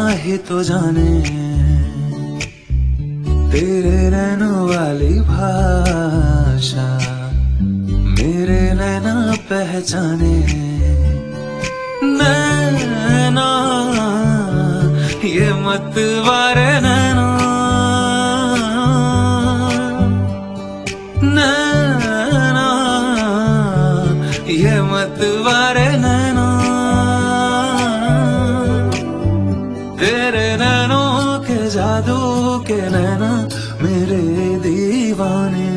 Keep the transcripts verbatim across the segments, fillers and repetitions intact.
ही तो जाने तेरे नैनों वाली भाषा, मेरे नैना पहचाने। नैना ये मतवारे नैना, नैना ये मतवारे नैना, तेरे नैनों के जादू के नैना मेरे दीवाने।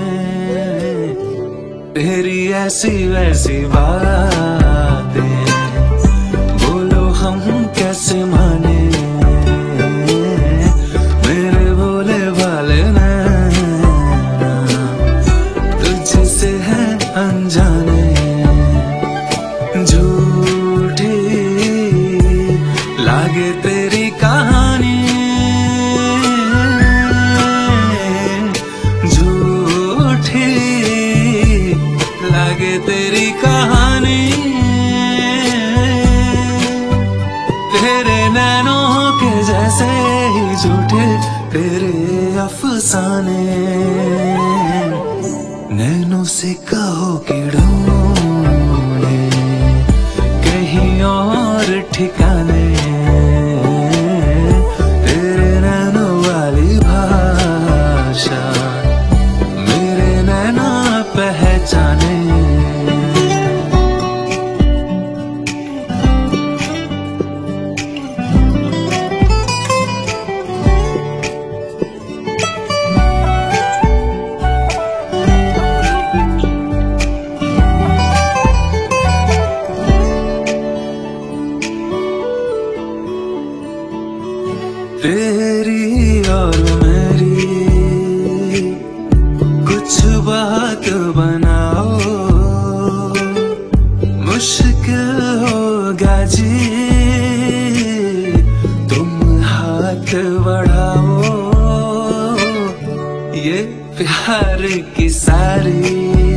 तेरी ऐसी वैसी बातें बोलो हम कैसे माने, मेरे भोले भाले नैना तुझसे है अनजाने। झूठी लागे तेरी कहानी, झूठी लागे तेरी कहानी, तेरे नैनों के जैसे ही झूठे तेरे अफसाने। नैनों से कहो कि ढूंढे कहीं और ठिकाने, तेरे नैनों वाली भाषा मेरे नैना पहचाने। तेरी और मेरी कुछ बात बनाओ, मुश्किल होगा जी तुम हाथ बढ़ाओ। ये प्यार की सारी